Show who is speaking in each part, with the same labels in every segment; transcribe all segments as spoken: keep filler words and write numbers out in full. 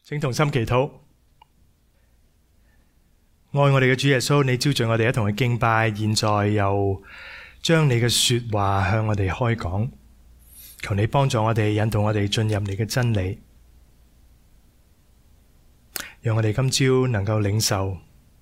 Speaker 1: 請同心祈禱。愛我哋嘅主耶穌，你招聚我哋一同去敬拜，現在又將你嘅說話向我哋開講，求你幫助我哋，引導我哋進入你嘅真理，讓我哋今朝能夠領受，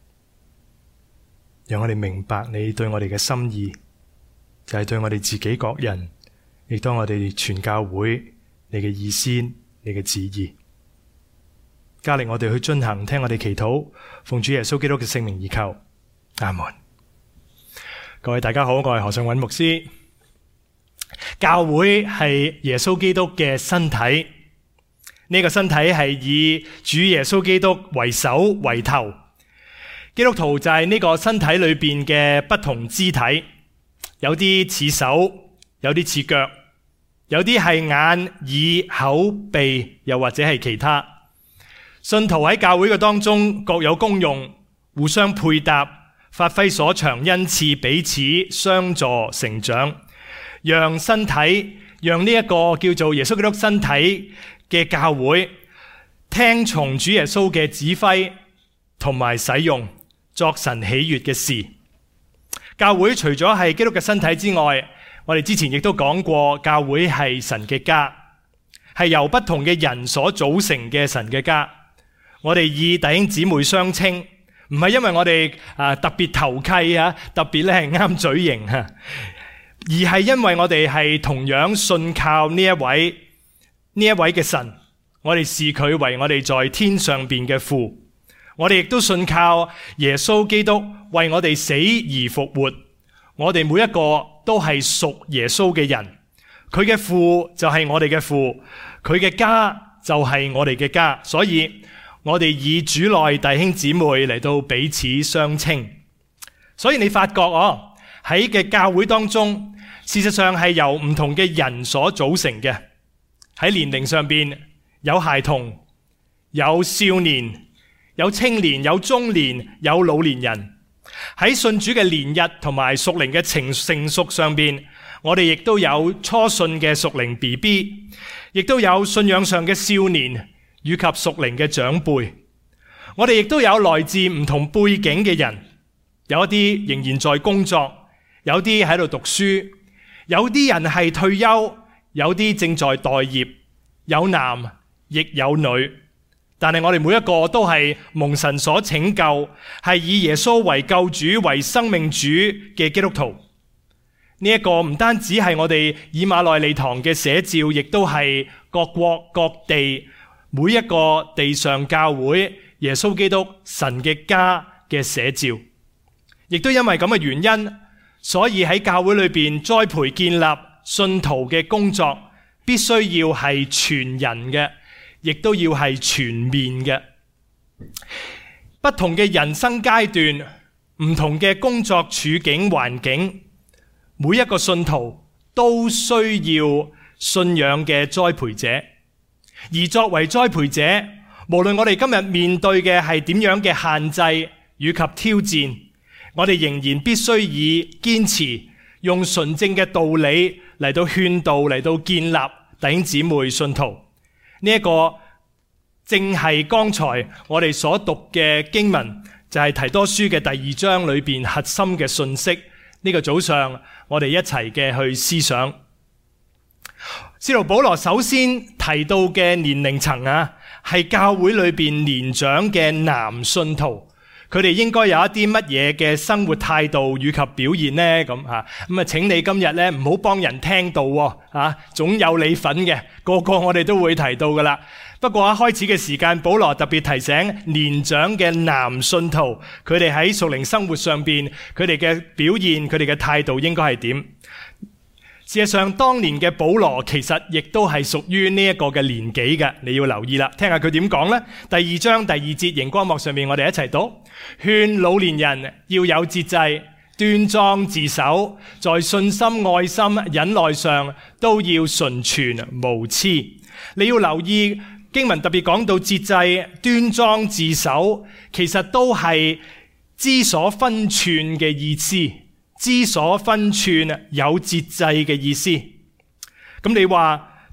Speaker 1: 讓我哋明白你對我哋嘅心意，就係對我哋自己各人，亦都我哋全教會你嘅意思，你嘅旨意。加力我哋去遵行，聽我哋祈禱，奉主耶穌基督嘅聖名而求，阿門。各位大家好，我係何尚允牧師。教會係耶穌基督嘅身體，呢個身體係以主耶穌基督為首為頭，基督徒就係呢個身體裏邊嘅不同肢體，有啲似手，有啲似腳，有啲係眼、耳、口、鼻，又或者係其他。信徒喺教會嘅當中各有功用，互相配搭，發揮所長恩賜，彼此相助成長，讓身體，讓呢一個叫做耶穌基督身體嘅教會聽從主耶穌嘅指揮同埋使用，作神喜悅嘅事。教會除咗係基督嘅身體之外，我哋之前亦都講過，教會係神嘅家，係由不同嘅人所組成嘅神嘅家。我哋以弟兄姊妹相稱，唔係因為我哋啊特別投契啊，特別咧係啱嘴型啊，而係因為我哋係同樣信靠呢一位呢一位嘅神，我哋視佢為我哋在天上邊嘅父，我哋亦都信靠耶穌基督為我哋死而復活，我哋每一個都係屬耶穌嘅人，佢嘅父就係我哋嘅父，佢嘅家就係我哋嘅家，所以我哋以主內弟兄姊妹嚟到彼此相稱。所以你發覺哦，喺嘅教會當中，事實上係由唔同嘅人所組成嘅。喺年齡上邊有孩童，有少年，有青年，有中年，有老年人。喺信主嘅年日同埋屬靈嘅成成熟上邊，我哋亦都有初信嘅屬靈 B B， 亦都有信仰上嘅少年以及屬靈嘅長輩。我哋亦都有來自唔同背景嘅人，有一啲仍然在工作，有啲喺度讀書，有啲人係退休，有啲正在待業，有男亦有女。但係我哋每一個都係蒙神所拯救，係以耶穌為救主、為生命主嘅基督徒。呢一個唔單止係我哋以馬內利堂嘅寫照，亦都係各國各地每一個地上教會耶穌基督神嘅家嘅寫照。亦都因為咁嘅原因，所以喺教會裏邊栽培建立信徒嘅工作，必須要係全人嘅，亦都要係全面嘅。不同嘅人生階段，唔同嘅工作處境環境，每一個信徒都需要信仰嘅栽培者。而作為栽培者，無論我哋今日面對嘅係點樣嘅限制以及挑戰，我哋仍然必須以堅持，用純正嘅道理嚟到勸導，嚟到建立弟兄姊妹信徒。呢一個正係剛才我哋所讀嘅經文，就係提多書嘅第二章裏邊核心嘅信息。呢個早上我哋一齊嘅去思想。使徒保羅首先提到嘅年齡層啊，係教會裏邊年長嘅男信徒，佢哋應該有一啲乜嘢嘅生活態度以及表現呢？咁吓咁啊，請你今日咧唔好幫人聽道喎，啊，總有你份嘅，個個我哋都會提到噶啦。不過一開始嘅時間，保羅特別提醒年長嘅男信徒，佢哋喺屬靈生活上邊，佢哋嘅表現，佢哋嘅態度應該係點？事實上，當年嘅保羅其實亦都係屬於呢一個嘅年紀嘅，你要留意啦。聽下佢點講呢？第二章第二節，熒光幕上面我哋一齊讀：勸老年人要有節制，端莊自守，在信心、愛心、忍耐上都要純全無疵。你要留意經文特別講到節制、端莊自守，其實都係知所分寸嘅意思。知所分寸，有節制嘅意思。咁你話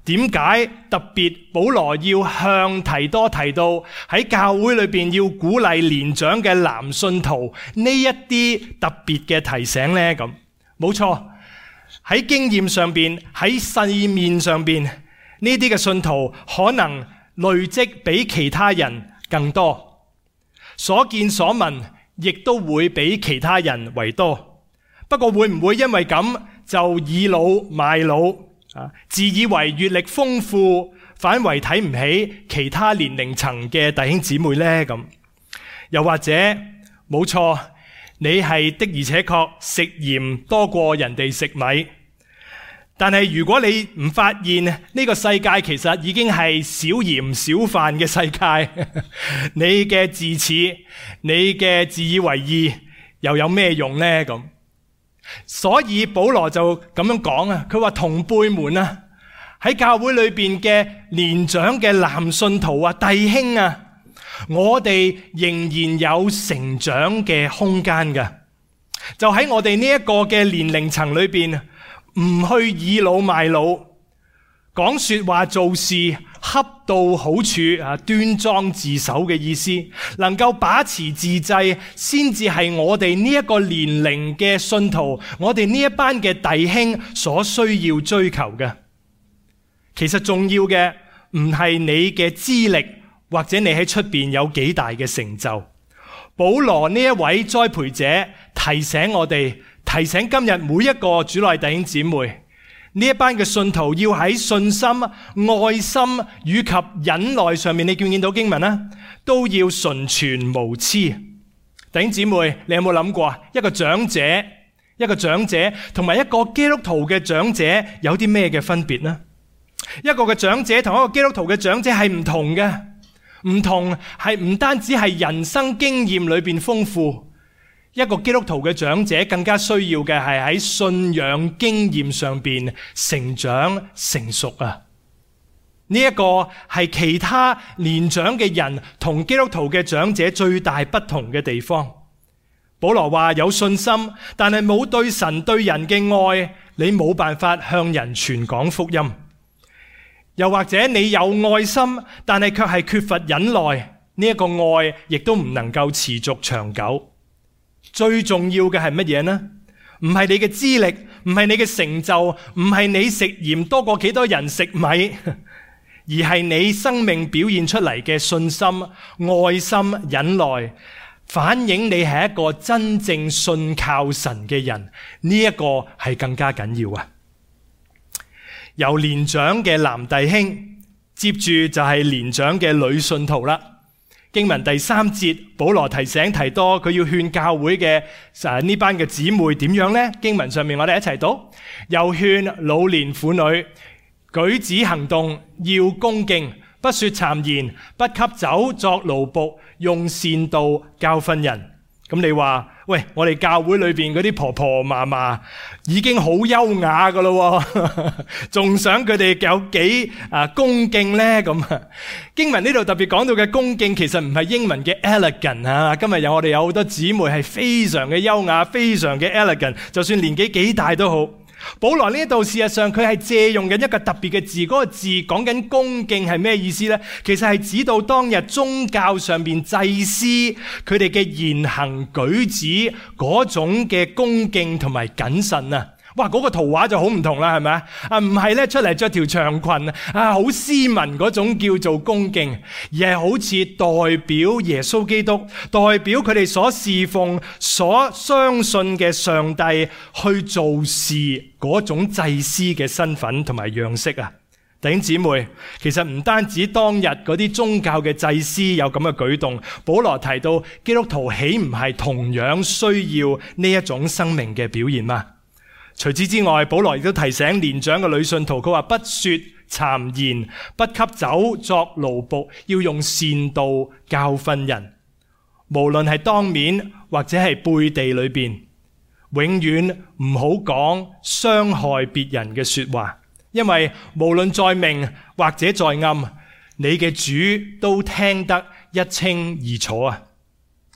Speaker 1: 點解特別保羅要向提多提到喺教會裏邊要鼓勵年長嘅男信徒呢一啲特別嘅提醒呢？咁冇錯，喺經驗上邊，喺世面上邊，呢啲嘅信徒可能累積比其他人更多，所見所聞亦都會比其他人為多。不過會唔會因為咁就倚老賣老？自以為閱歷豐富，反為睇唔起其他年齡層嘅弟兄姊妹呢？咁又或者冇錯，你係的而且確食鹽多過人哋食米，但係如果你唔發現呢個世界其實已經係少鹽少飯嘅世界，你嘅自恃，你嘅自以為義又有咩用呢？咁所以保羅就咁樣講啊，佢話同輩們啊，喺教會裏邊嘅年長嘅男信徒啊、弟兄啊，我哋仍然有成長嘅空間㗎。就喺我哋呢一個嘅年齡層裏邊，唔去倚老賣老，講說話做事恰到好處啊，端莊自守嘅意思，能夠把持自制，先至係我哋呢一個年齡嘅信徒，我哋呢一班嘅弟兄所需要追求嘅。其實重要嘅唔係你嘅資歷，或者你喺出邊有幾大嘅成就。保羅呢一位栽培者提醒我哋，提醒今日每一個主內弟兄姊妹，呢一班嘅信徒要喺信心、愛心以及忍耐上面，你見唔見到經文啊？都要純全無疵。弟兄姊妹，你有冇諗過啊？一個長者，一個長者同埋一個基督徒嘅長者有啲咩嘅分別呢？一個嘅長者同一個基督徒嘅長者係唔同嘅，唔同係唔單止係人生經驗裏邊豐富。一個基督徒嘅長者更加需要嘅係喺信仰經驗上邊成長成熟啊！呢一個係其他年長嘅人同基督徒嘅長者最大不同嘅地方。保羅話有信心，但係冇對神對人嘅愛，你冇辦法向人傳講福音。又或者你有愛心，但係卻係缺乏忍耐，呢一個愛亦都唔能夠持續長久。最重要嘅係乜嘢呢？唔係你嘅資歷，唔係你嘅成就，唔係你食鹽多過幾多人食米，而係你生命表現出嚟嘅信心、愛心、忍耐，反映你係一個真正信靠神嘅人。呢一個係更加緊要啊！由年長嘅男弟兄，接住就係年長嘅女信徒啦。經文第三節，保羅提醒提多，佢要勸教會嘅呢班嘅姊妹點樣呢？經文上面我哋一齊讀，又勸老年婦女舉止行動要恭敬，不說讒言，不給酒作奴僕，用善道教訓人。咁你話，喂，我哋教會裏邊嗰啲婆婆嫲嫲已經好優雅噶咯，仲想佢哋有幾啊恭敬呢？咁經文呢度特別講到嘅恭敬，其實唔係英文嘅 elegant 啊。今日有我哋有好多姊妹係非常嘅優雅，非常嘅 elegant， 就算年紀幾大都好。保羅呢度事實上佢係借用緊一個特別嘅字，嗰個字講緊恭敬係咩意思呢？其實係指到當日宗教上面祭司佢哋嘅言行舉止嗰種嘅恭敬同埋謹慎啊！哇，嗰個圖畫就好唔同啦，係咪啊？啊，唔係咧出嚟着條長裙啊，好斯文嗰種叫做恭敬，而係好似代表耶穌基督，代表佢哋所侍奉、所相信嘅上帝去做事嗰種祭司嘅身份同埋樣式啊！弟兄姊妹，其實唔單止當日嗰啲宗教嘅祭司有咁嘅舉動，保羅提到基督徒豈唔係同樣需要呢一種生命嘅表現嗎？除此之外，保羅亦都提醒年長嘅女信徒，佢話不說讒言，不給酒作奴僕，要用善道教訓人。無論係當面或者係背地裏邊，永遠唔好講傷害別人嘅說話，因為無論在明或者在暗，你嘅主都聽得一清二楚啊！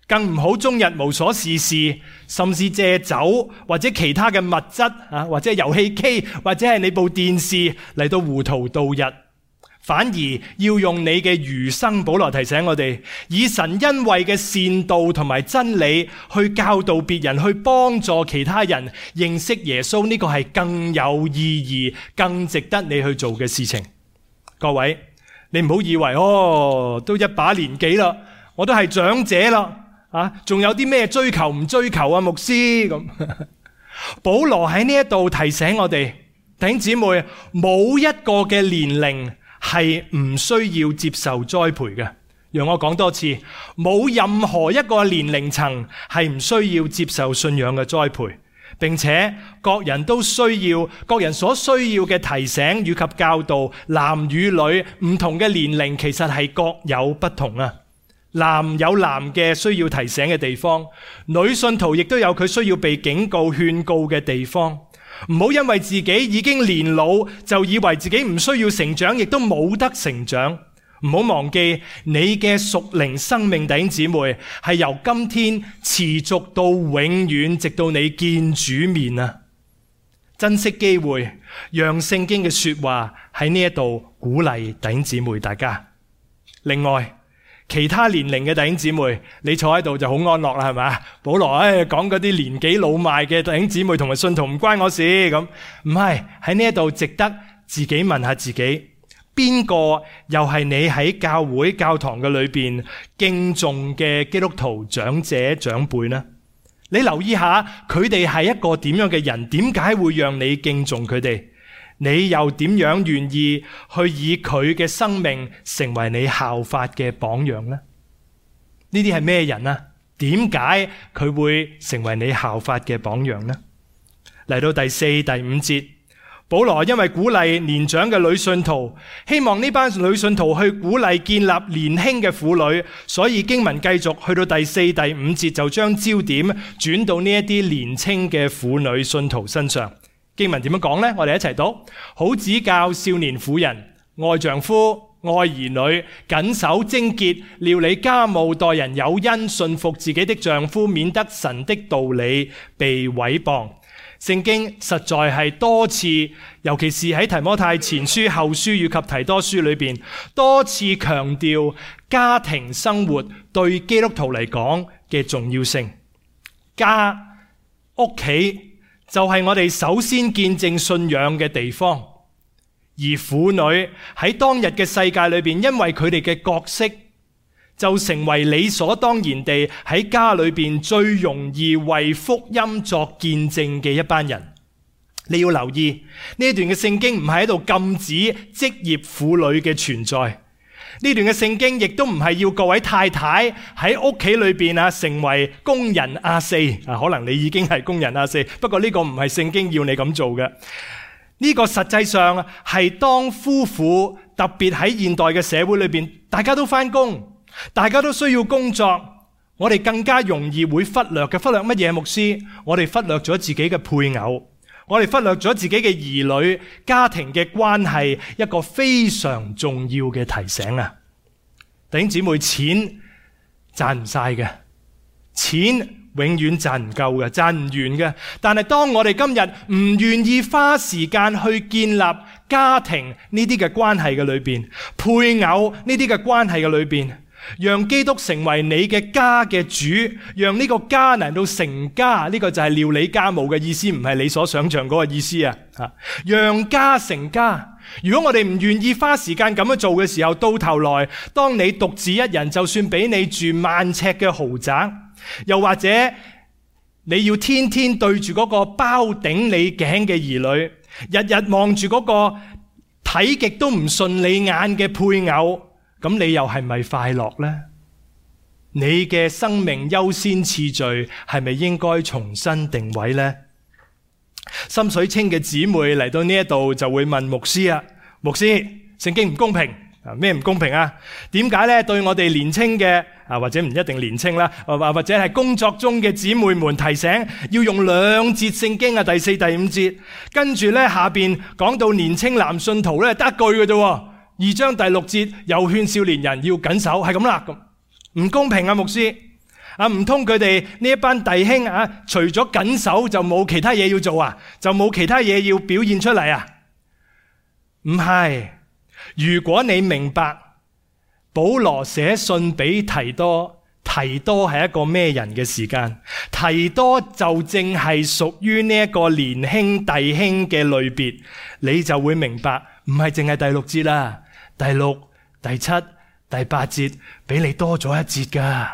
Speaker 1: 更唔好終日無所事事，甚至借酒或者其他嘅物質啊，或者遊戲機，或者係你部電視嚟到糊塗度日。反而要用你嘅餘生，保羅提醒我哋，以神恩惠嘅善道同埋真理去教導別人，去幫助其他人認識耶穌，呢個係更有意義、更值得你去做嘅事情。各位，你唔好以為哦，都一把年紀啦，我都係長者啦，啊，仲有啲咩追求唔追求啊？牧師咁，保羅喺呢一度提醒我哋，弟兄姊妹，冇一個嘅年齡係唔需要接受栽培嘅。讓我講多次，冇任何一個年齡層係唔需要接受信仰嘅栽培，並且各人都需要，各人所需要嘅提醒以及教導，男與女唔同嘅年齡其實係各有不同啊。男有男嘅需要提醒嘅地方，女信徒亦都有佢需要被警告勸告嘅地方。唔好因為自己已經年老就以為自己唔需要成長，亦都冇得成長。唔好忘記你嘅屬靈生命，弟兄姊妹，係由今天持續到永遠，直到你見主面啊！珍惜機會，讓聖經嘅說話喺呢一度鼓勵弟兄姊妹大家。另外，其他年齡嘅弟兄姊妹，你坐喺度就好安樂啦，係咪？保羅誒講嗰啲年紀老邁嘅弟兄姊妹同埋信徒唔關我事咁，唔係，喺呢一度值得自己問下自己，邊個又係你喺教會教堂嘅裏邊敬重嘅基督徒長者長輩呢？你留意下佢哋係一個點樣嘅人，點解會讓你敬重佢哋？你又點樣願意去以佢嘅生命成為你效法嘅榜樣呢？呢啲係咩人啊？點解佢會成為你效法嘅榜樣呢？嚟到第四、第五節，保羅因為鼓勵年長嘅女信徒，希望呢班女信徒去鼓勵建立年輕嘅婦女，所以經文繼續去到第四、第五節就將焦點轉到呢一啲年輕嘅婦女信徒身上。經文點樣講呢？我哋一齊讀：好指教少年婦人，愛丈夫，愛兒女，謹守貞潔，料理家務，待人有恩，順服自己的丈夫，免得神的道理被毀謗。聖經實在係多次，尤其是喺提摩太前書、後書以及提多書裏邊，多次強調家庭生活對基督徒嚟講嘅重要性。家、屋企就係我哋首先見證信仰嘅地方，而婦女喺當日嘅世界裏邊，因為佢哋嘅角色，就成為理所當然地喺家裏邊最容易為福音作見證嘅一班人。你要留意呢一段嘅聖經唔係喺度禁止職業婦女嘅存在。呢段嘅聖經亦都唔係要各位太太喺屋企裏邊啊成為工人阿四啊，可能你已經係工人阿四，不過呢個唔係聖經要你咁做嘅。呢個實際上係當夫婦，特別喺現代嘅社會裏邊，大家都返工，大家都需要工作，我哋更加容易會忽略嘅。忽略乜嘢？牧師，我哋忽略咗自己嘅配偶，我哋忽略咗自己嘅兒女，家庭嘅關係，一個非常重要嘅提醒啊！弟兄姊妹，錢賺唔晒嘅，錢永遠賺唔夠嘅，賺唔完嘅。但係當我哋今日唔願意花時間去建立家庭呢啲嘅關係嘅裏邊，配偶呢啲嘅關係嘅裏邊，讓基督成為你嘅家嘅主，讓呢個家能夠成家，呢個就係料理家務嘅意思，唔係你所想象嗰個意思啊！吓，讓家成家。如果我哋唔願意花時間咁樣做嘅時候，到頭來，當你獨自一人，就算俾你住萬尺嘅豪宅，又或者你要天天對住嗰個包頂你頸嘅兒女，日日望住嗰個睇極都唔順你眼嘅配偶，咁你又係咪快樂呢？你嘅生命優先次序係咪應該重新定位呢？心水清嘅姊妹嚟到呢一度就會問牧師啊，牧師，聖經唔公平啊？咩唔公平啊？點解咧對我哋年青嘅啊，或者唔一定年青啦，或或者係工作中嘅姊妹們提醒要用兩節聖經啊，第四、第五節，跟住咧下邊講到年青男信徒咧得一句嘅啫，二章第六節又勸少年人要謹守，係咁啦，咁唔公平啊，牧師。 啊，唔通佢哋呢一班弟兄啊，除咗緊守就冇其他嘢要做啊？就冇其他嘢要表現出嚟啊？唔係，如果你明白保羅寫信俾提多，提多係一個咩人嘅時間，提多就正係屬於呢一個年輕弟兄嘅類別，你就會明白，唔係淨係第六節啦，第六、第七、第八節比你多咗一節噶。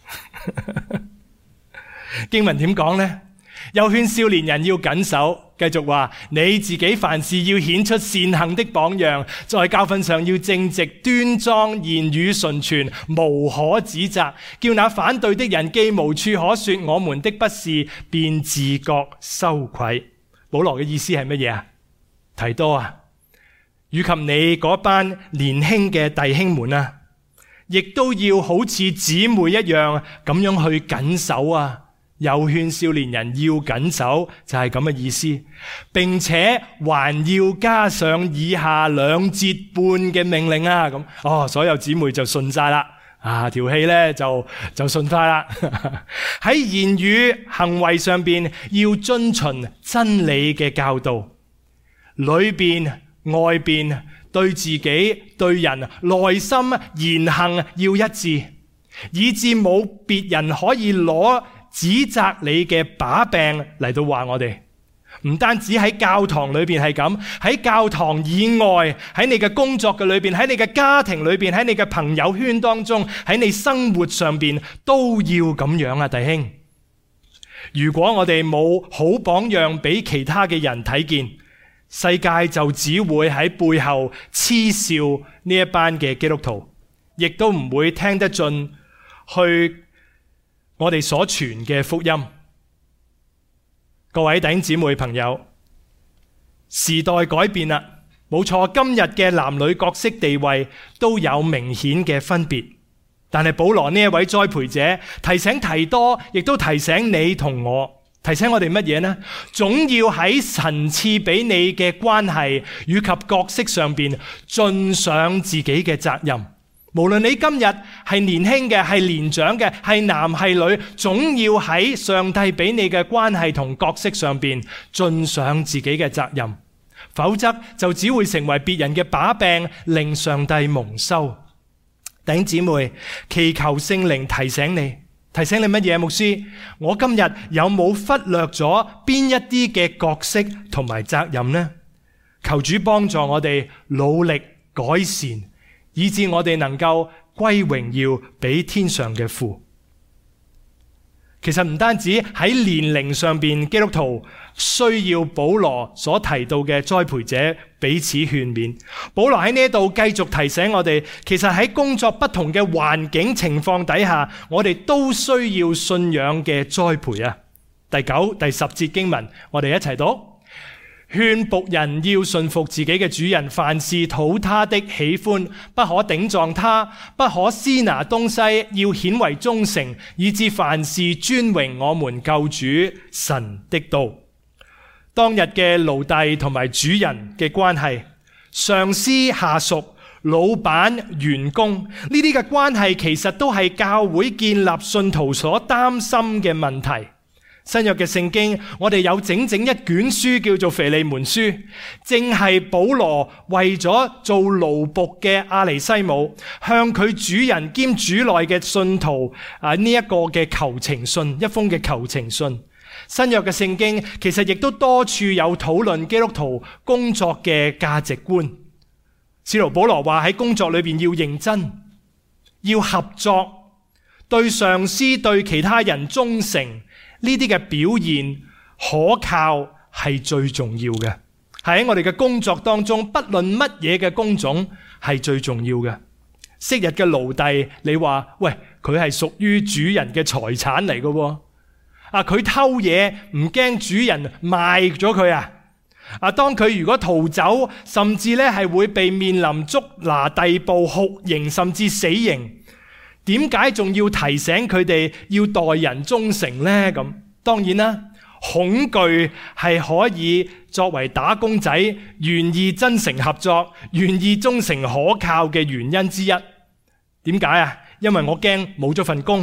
Speaker 1: 經文點講呢？又勸少年人要謹守，繼續話你自己凡事要顯出善行的榜樣，在教訓上要正直端莊，言語純全，無可指責，叫那反對的人既無處可說我們的不是，便自覺羞愧。保羅嘅意思係乜嘢啊？提多啊，以及你嗰班年輕嘅弟兄們啊，亦都要好似姊妹一樣咁樣去謹守啊！又勸少年人要謹守，就係咁嘅意思，並且還要加上以下兩節半嘅命令啊！咁哦，所有姊妹就順晒啦，啊條氣咧就就順快啦。喺言語行為上邊要遵循真理嘅教導，裏邊外邊對自己對人內心言行要一致，以致冇別人可以攞指責你嘅把柄嚟到話我哋。唔單止喺教堂裏邊係咁，喺教堂以外，喺你嘅工作嘅裏邊，喺你嘅家庭裏邊，喺你嘅朋友圈當中，喺你生活上邊都要咁樣啊，弟兄。如果我哋冇好榜樣俾其他嘅人睇見，世界就只會喺背後嗤笑呢一班嘅基督徒，亦都唔會聽得進去我哋所傳嘅福音。各位弟兄姊妹朋友，時代改變啦，冇錯，今日嘅男女角色地位都有明顯嘅分別。但係保羅呢一位栽培者提醒提多，亦都提醒你同我，提醒我哋乜嘢呢？總要喺神賜俾你嘅關係以及角色上邊盡上自己嘅責任。無論你今日係年輕嘅，係年長嘅，係男係女，總要喺上帝俾你嘅關係同角色上邊盡上自己嘅責任，否則就只會成為別人嘅把柄，令上帝蒙羞。弟兄姊妹，祈求聖靈提醒你，提醒你乜嘢？牧師，我今日有冇忽略咗邊一啲嘅角色同埋責任呢？求主幫助我哋努力改善，以致我哋能夠歸榮耀俾天上嘅父。其實唔單止喺年齡上邊，基督徒需要保羅所提到嘅栽培者彼此勸勉。保羅喺呢度繼續提醒我哋，其實喺工作不同嘅環境情況底下，我哋都需要信仰嘅栽培啊。第九、第十節經文，我哋一齊讀。勸僕人要順服自己嘅主人，凡事討他的喜歡，不可頂撞他，不可私拿東西，要顯為忠誠，以致凡事尊榮我們救主神的道。當日嘅奴隸同埋主人嘅關係，上司下屬、老闆員工，呢啲嘅關係其實都係教會建立信徒所擔心嘅問題。新約嘅聖經，我哋有整整一卷書叫做腓利門書，正係保羅為咗做奴僕嘅阿尼西姆，向佢主人兼主內嘅信徒啊呢一個嘅求情信，一封嘅求情信。新約嘅聖經其實亦都多處有討論基督徒工作嘅價值觀。使徒保羅話喺工作裏邊要認真，要合作，對上司對其他人忠誠。呢啲嘅表現可靠係最重要嘅，喺我哋嘅工作當中，不論乜嘢嘅工種係最重要嘅。昔日嘅奴隸，你話喂，佢係屬於主人嘅財產嚟嘅，啊佢偷嘢唔驚主人賣咗佢啊？啊當佢如果逃走，甚至咧係會被面臨捉拿逮捕、酷刑甚至死刑。點解仲要提醒佢哋要待人忠誠呢？咁當然啦，恐懼係可以作為打工仔願意真誠合作、願意忠誠可靠嘅原因之一。點解啊？因為我驚冇咗份工，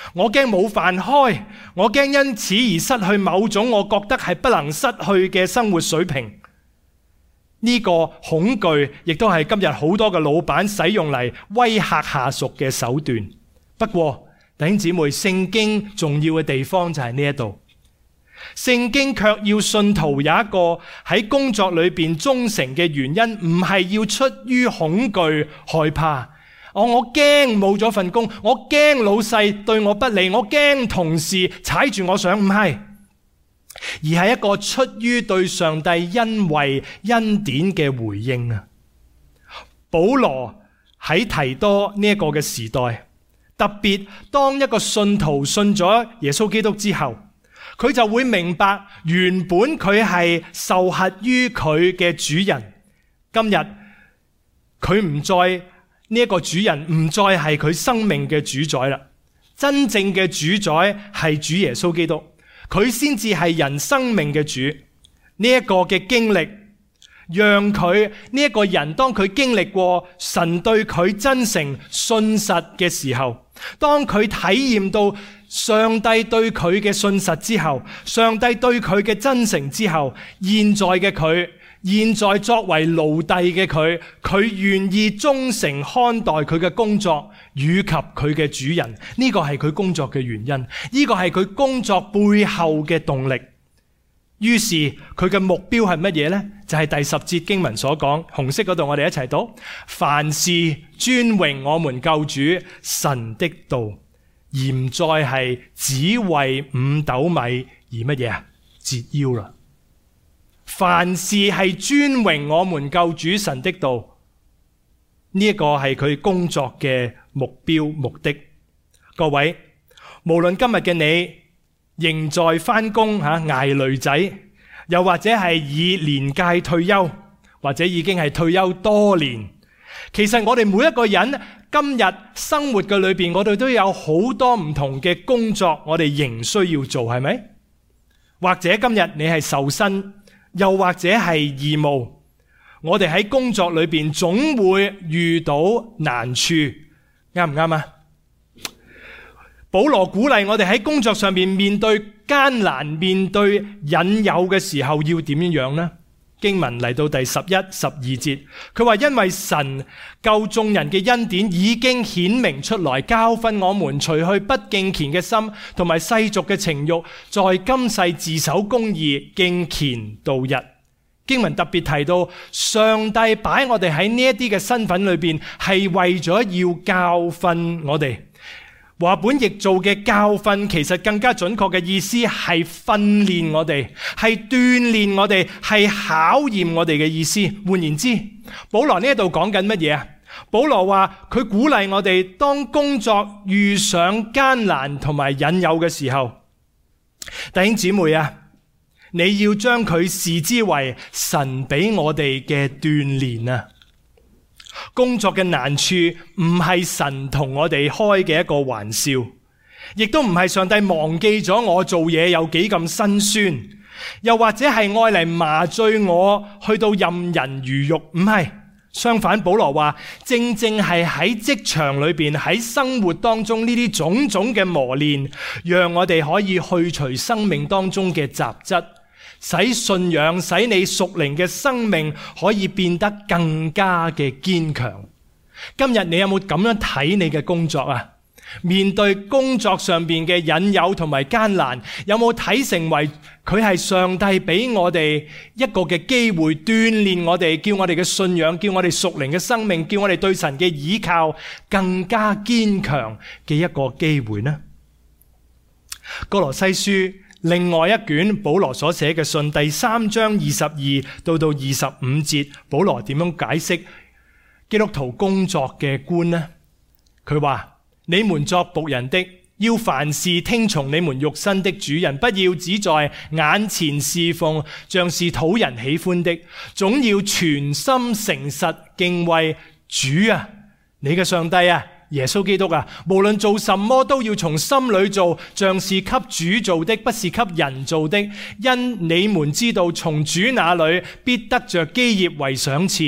Speaker 1: 我驚冇飯開，我驚因此而失去某種我覺得係不能失去嘅生活水平。呢個恐懼亦都係今日好多嘅老闆使用嚟威嚇下屬嘅手段。不過弟兄姊妹，聖經重要嘅地方就係呢一度，聖經卻要信徒有一個喺工作裏邊忠誠嘅原因，唔係要出於恐懼害怕。我我驚冇咗份工，我驚老細對我不利，我驚同事踩住我上，唔係，而係一個出於對上帝恩惠恩典嘅回應啊！保羅喺提多呢一個嘅時代，特別當一個信徒信咗耶穌基督之後，佢就會明白原本佢係受轄於佢嘅主人，今日佢唔再呢一個主人唔再係佢生命嘅主宰啦，真正嘅主宰係主耶穌基督，佢先至係人生命嘅主。呢一個嘅經歷，讓佢呢一個人當佢經歷過神對佢真誠信實嘅時候，當佢體驗到上帝對佢嘅信實之後，上帝對佢嘅真誠之後，現在嘅佢，現在作為奴隸嘅佢，佢願意忠誠看待佢嘅工作以及佢嘅主人。呢個係佢工作嘅原因，呢個係佢工作背後嘅動力。於是佢嘅目標係乜嘢呢？就係第十節經文所講，紅色嗰度我哋一齊讀：凡事尊榮我們救主神的道，而唔再係只為五斗米而乜嘢啊？折腰啦！凡事係尊榮我們救主神的道，呢一個係佢工作嘅目標目的。各位，無論今日嘅你仍在返工吓捱騾仔，又或者係以年屆退休，或者已經係退休多年，其實我哋每一個人今日生活嘅裏邊，我哋都有好多唔同嘅工作，我哋仍需要做，係咪？或者今日你係受薪，又或者係義務，我哋喺工作裏邊總會遇到難處，啱唔啱啊？保羅鼓勵我哋喺工作上面面對艱難、面對引誘嘅時候要點樣呢？經文嚟到第十一、十二節，佢話因為神救眾人嘅恩典已經顯明出來，教訓我們除去不敬虔嘅心同埋世俗嘅情慾，在今世自守公義、敬虔度日。經文特別提到上帝擺我哋喺呢一啲嘅身份裏邊，係為咗要教訓我哋。話本譯做嘅教訓，其實更加準確嘅意思係訓練我哋，係鍛煉我哋，係考驗我哋嘅意思。換言之，保羅呢一度講緊乜嘢啊？保羅話佢鼓勵我哋，當工作遇上艱難同埋引誘嘅時候，弟兄姊妹啊，你要將佢視之為神俾我哋嘅鍛煉啊！工作嘅難處唔係神同我哋開嘅一個玩笑，亦都唔係上帝忘記咗我做嘢有幾咁辛酸，又或者係愛嚟麻醉我去到任人魚肉，唔係。相反，保羅話正正係喺職場裏邊，喺生活當中呢啲種種嘅磨練，讓我哋可以去除生命當中嘅雜質，使信仰，使你屬靈嘅生命可以變得更加嘅堅強。今日你有冇咁樣睇你嘅工作啊？面對工作上邊嘅引誘同埋艱難，有冇睇成為佢係上帝俾我哋一個嘅機會，鍛煉我哋，叫我哋嘅信仰，叫我哋屬靈嘅生命，叫我哋對神嘅倚靠更加堅強嘅一個機會呢？歌羅西書另外一卷保羅所寫嘅信，第三章二十二到到二十五節，保羅點樣解釋基督徒工作嘅觀呢？佢話：你們作僕人的，要凡事聽從你們肉身的主人，不要只在眼前侍奉，像是討人喜歡的，總要全心誠實敬畏主啊，你嘅上帝啊，耶穌基督啊，無論做什麼都要從心裏做，像是給主做的，不是給人做的，因你們知道從主那裏必得着基業為賞賜。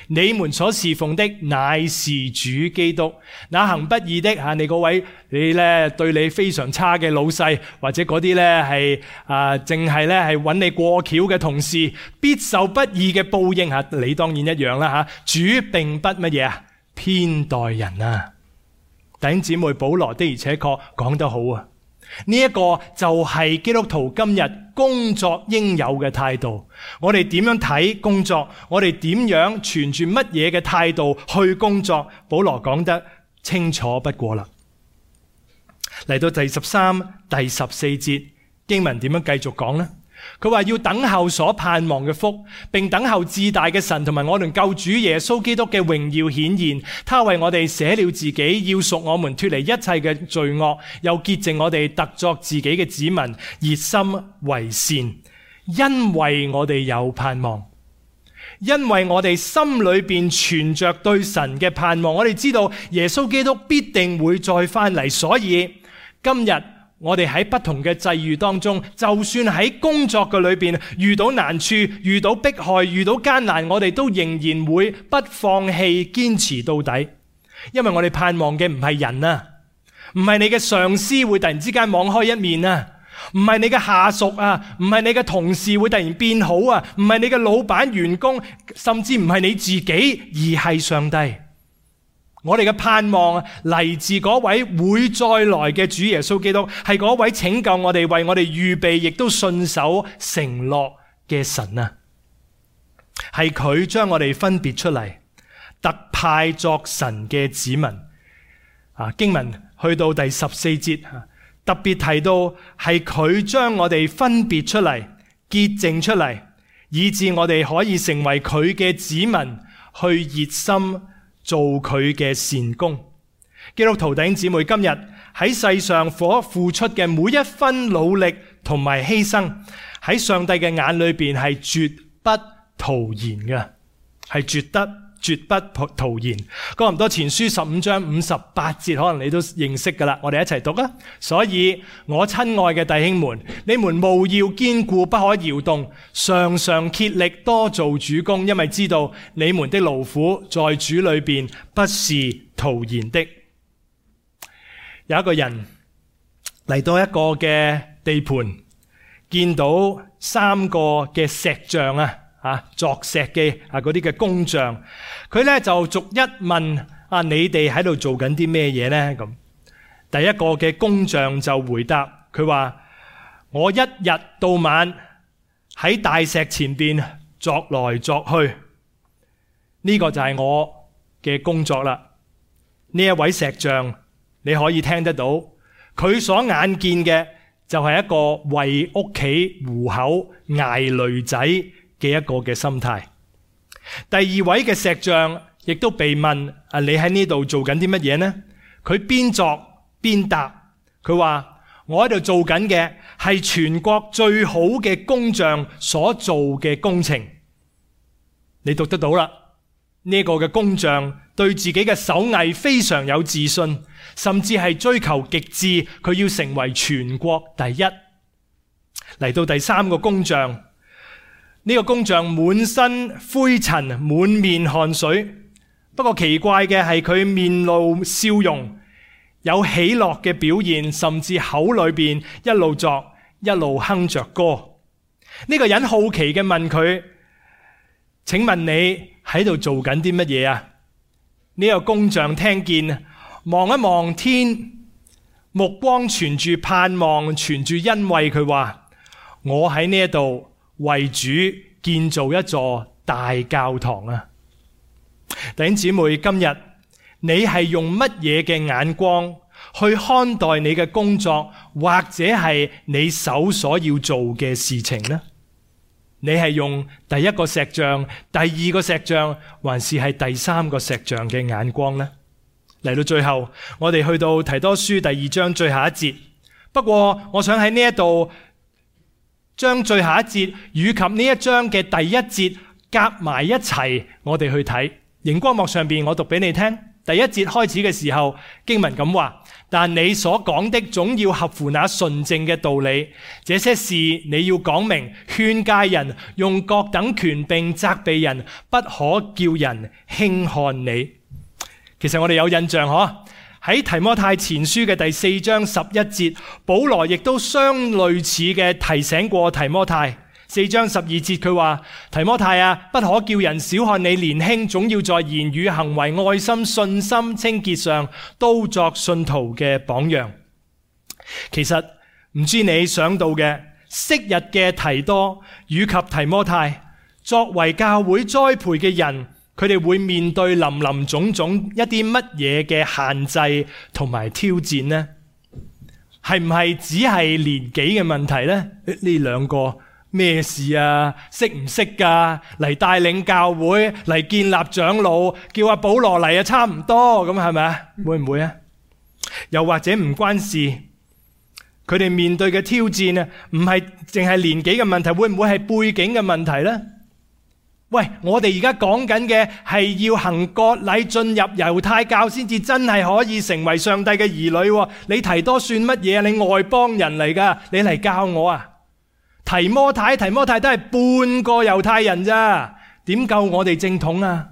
Speaker 1: 你們所侍奉的乃是主基督。那行不義的吓，你嗰位你咧對你非常差嘅老細，或者嗰啲咧係啊，淨係咧係揾你過橋嘅同事，必受不義嘅報應吓。你當然一樣啦吓。主並不乜嘢啊，偏待人啊。弟兄姊妹，保羅的而且確講得好啊。呢一個就係基督徒今日工作應有嘅態度。我哋點樣睇工作？我哋點樣存住乜嘢嘅態度去工作？保羅講得清楚不過啦。嚟到第十三、第十四節經文點樣繼續講呢？佢話要等候所盼望嘅福，並等候至大嘅神同埋我哋救主耶穌基督嘅榮耀顯現。他為我哋捨了自己，要贖我們脫離一切嘅罪惡，又潔淨我哋特作自己嘅子民，熱心為善。因為我哋有盼望，因為我哋心裏邊存着對神嘅盼望，我哋知道耶穌基督必定會再翻嚟，所以今日我哋喺不同嘅際遇當中，就算喺工作嘅裏邊遇到難處、遇到迫害、遇到艱難，我哋都仍然會不放棄，堅持到底。因為我哋盼望嘅唔係人啊，唔係你嘅上司會突然之間網開一面啊，唔係你嘅下屬啊，唔係你嘅同事會突然變好啊，唔係你嘅老闆、員工，甚至唔係你自己，而係上帝。我哋嘅盼望嚟自嗰位會再來嘅主耶穌基督，係嗰位拯救我哋、為我哋預備亦都信守承諾嘅神啊！係佢將我哋分別出嚟，特派作神嘅子民。啊，經文去到第十四節，特別提到係佢將我哋分別出嚟、潔淨出嚟，以致我哋可以成為佢嘅子民，去熱心做佢嘅善工。基督徒弟兄姊妹，今日喺世上所付出嘅每一分努力同埋犧牲，喺上帝嘅眼裏邊係絕不徒然嘅，係絕得絕不徒然。哥林多前書十五章五十八節，可能你都認識噶啦，我哋一齊讀啊！所以我親愛嘅弟兄們，你們務要堅固，不可搖動，常常竭力多做主工，因為知道你們的勞苦在主裏邊不是徒然的。有一個人嚟到一個嘅地盤，見到三個嘅石匠啊，啊，鑿石嘅啊，嗰啲嘅工匠，佢咧就逐一問啊，你哋喺度做緊啲咩嘢呢？咁第一個嘅工匠就回答，佢話：我一日到晚喺大石前邊鑿來鑿去，呢個就係我嘅工作啦。呢一位石匠，你可以聽得到，佢所眼見嘅就係一個為屋企糊口捱騾仔嘅一個嘅心態。第二位嘅石匠亦都被問：啊，你喺呢度做緊啲乜嘢呢？佢邊作邊答，佢話：我喺度做緊嘅係全國最好嘅工匠所做嘅工程。你讀得到啦？呢個嘅工匠對自己嘅手藝非常有自信，甚至係追求極致，佢要成為全國第一。嚟到第三個工匠。呢個工匠滿身灰塵，滿面汗水。不過奇怪嘅係佢面露笑容，有喜樂嘅表現，甚至口裏邊一路作一路哼着歌。呢個人好奇嘅問佢：請問你喺度做緊啲乜嘢啊？呢個工匠聽見，望一望天，目光存住盼望，存住欣慰，佢話：我喺呢一度為主建造一座大教堂啊！弟兄姊妹，今日你係用乜嘢嘅眼光去看待你嘅工作，或者係你手所要做嘅事情呢？你係用第一個石匠、第二個石匠，還是係第三個石匠嘅眼光呢？嚟到最後，我哋去到提多書第二章最後一節。不過我想喺呢一度將最後一節與及呢一章嘅第一節夾埋一齊，我哋去睇。熒光幕上邊我讀俾你聽。
Speaker 2: 第一節開始嘅時候，經文咁話：但你所講的總要合乎那純正嘅道理，這些事你要講明，勸誡人，用各等權柄責備人，不可叫人輕看你。其實我哋有印象嗬，喺提摩太前書嘅第四章十一節，保羅亦都相類似嘅提醒過提摩太。四章十二節佢話：提摩太啊，不可叫人小看你年輕，總要在言語、行為、愛心、信心、清潔上都作信徒嘅榜樣。其實唔知你想到嘅，昔日嘅提多以及提摩太，作為教會栽培嘅人，佢哋會面對林林總總一啲乜嘢嘅限制同埋挑戰呢？係唔係只係年紀嘅問題呢？呢兩個咩事啊？識唔識噶？嚟帶領教會，嚟建立長老，叫阿保羅嚟啊，差唔多咁係咪啊？會唔會啊？又或者唔關事？佢哋面對嘅挑戰啊，唔係淨係年紀嘅問題，會唔會係背景嘅問題呢？喂，我哋而家講緊嘅係要行割禮進入猶太教先至真係可以成為上帝嘅兒女。你提多算乜嘢啊？你外邦人嚟噶，你嚟教我啊？提摩太，提摩太都係半個猶太人咋，點夠我哋正統啊？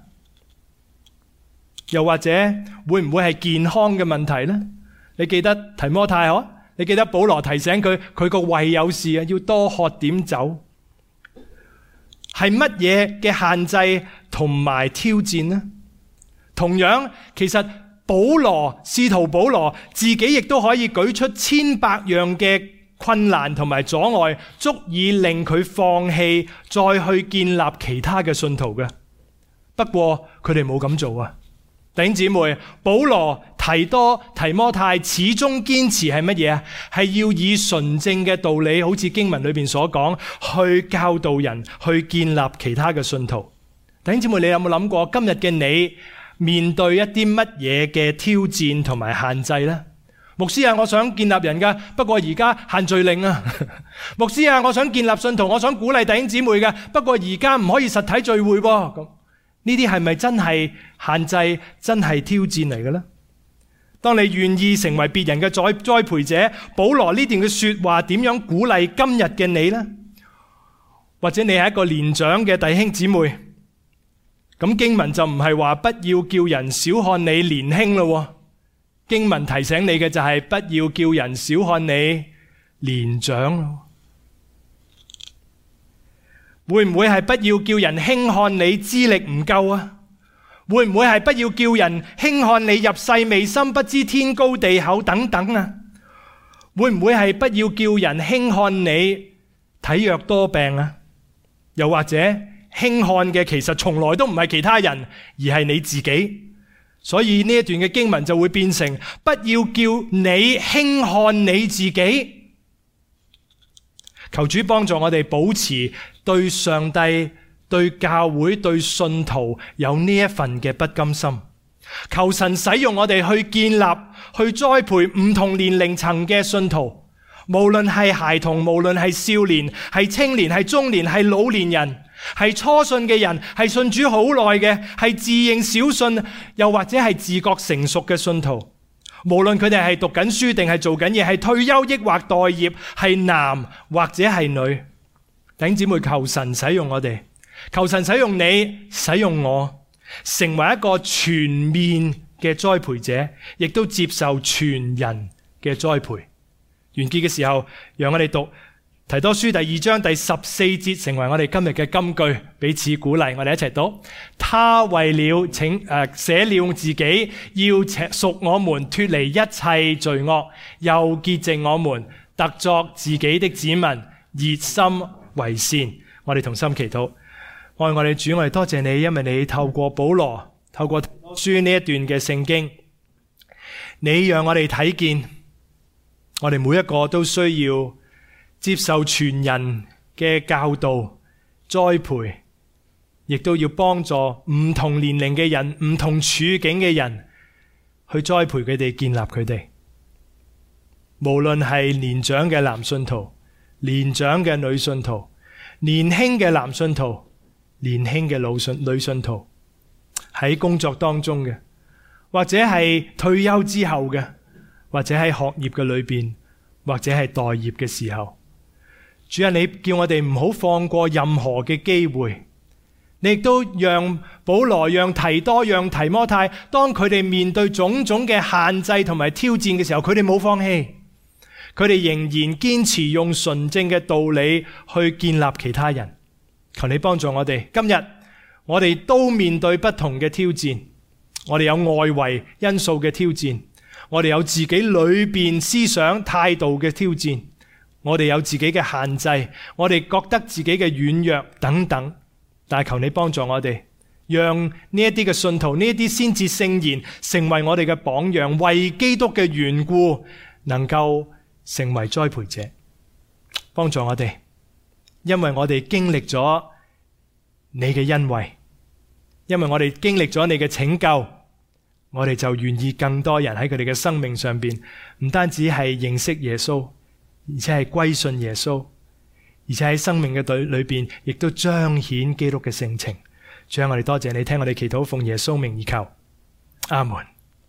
Speaker 2: 又或者會唔會係健康嘅問題呢？你記得提摩太嗬？你記得保羅提醒佢，佢個胃有事啊，要多喝點酒。係乜嘢嘅限制同埋挑戰呢？同樣，其實保羅，使徒保羅自己亦都可以舉出千百樣嘅困難同埋阻礙，足以令佢放棄再去建立其他嘅信徒嘅。不過佢哋冇咁做啊！弟兄姊妹，保羅、提多、提摩太始終堅持係乜嘢啊？係要以純正嘅道理，好似經文裏邊所講，去教導人，去建立其他嘅信徒。弟兄姊妹，你有冇諗過今日嘅你面對一啲乜嘢嘅挑戰同埋限制呢？牧師啊，我想建立人噶，不過而家限聚令啊。牧師啊，我想建立信徒，我想鼓勵弟兄姊妹嘅，不過而家唔可以實體聚會噃。咁呢啲係咪真係限制，真係挑戰嚟嘅呢？當你願意成為別人嘅栽栽培者，保羅呢段嘅說話點樣鼓勵今日嘅你呢？或者你係一個年長嘅弟兄姊妹，咁經文就唔係話不要叫人小看你年輕咯。經文提醒你嘅就係不要叫人小看你年長咯。會唔會係不要叫人輕看你資歷唔夠啊？會唔會係不要叫人輕看你入世未深，不知天高地厚等等啊？會唔會係不要叫人輕看你體弱多病啊？又或者輕看嘅其實從來都唔係其他人，而係你自己。所以呢一段嘅經文就會變成不要叫你輕看你自己。求主幫助我哋保持對上帝、對教會、對信徒有呢一份嘅不甘心。求神使用我哋去建立、去栽培唔同年齡層嘅信徒，無論係孩童，無論係少年、係青年、係中年、係老年人，係初信嘅人，係信主好耐嘅，係自認小信，又或者係自覺成熟嘅信徒。無論佢哋係讀緊書定係做緊嘢，係退休抑或待業，係男或者係女，弟兄姊妹，求神使用我哋，求神使用你，使用我，成為一個全面嘅栽培者，亦都接受全人嘅栽培。完結嘅時候，讓我哋讀提多書第二章第十四節，成為我哋今日嘅金句，彼此鼓勵。我哋一齊讀：他為了請誒捨了自己，要贖我們脫離一切罪惡，又潔淨我們，特作自己的子民，熱心為善。我哋同心祈禱。愛我哋主，我哋多謝你，因為你透過保羅，透過書呢一段嘅聖經，你讓我哋睇見，我哋每一個都需要接受全人嘅教導、栽培，亦都要幫助唔同年齡嘅人、唔同處境嘅人去栽培佢哋、建立佢哋。無論係年長嘅男信徒、年長嘅女信徒、年輕嘅男信徒、年輕嘅老信女信徒，喺工作當中嘅， 或者係退休之後嘅，或者喺學業嘅裏邊，或者係待業嘅時候。主啊，你叫我哋唔好放過任何嘅機會。你亦都讓保羅、讓提多、讓提摩太，當佢哋面對種種嘅限制同埋挑戰嘅時候，佢哋冇放棄，佢哋仍然堅持用純正嘅道理去建立其他人。求你幫助我哋，今日我哋都面對不同嘅挑戰，我哋有外圍因素嘅挑戰，我哋有自己裏邊思想態度嘅挑戰，我哋有自己嘅限制，我哋覺得自己嘅軟弱等等。但係求你幫助我哋，讓呢一啲嘅信徒，呢一啲先知聖言成為我哋嘅榜樣，為基督嘅緣故能夠成為栽培者。幫助我哋，因為我哋經歷咗你嘅恩惠，因為我哋經歷咗你嘅拯救，我哋就願意更多人喺佢哋嘅生命上邊，唔單止係認識耶穌，而且係歸信耶穌，而且喺生命嘅隊裏邊，亦都彰顯基督嘅性情。主啊，我哋多謝你聽我哋祈禱，奉耶穌名而求，阿門。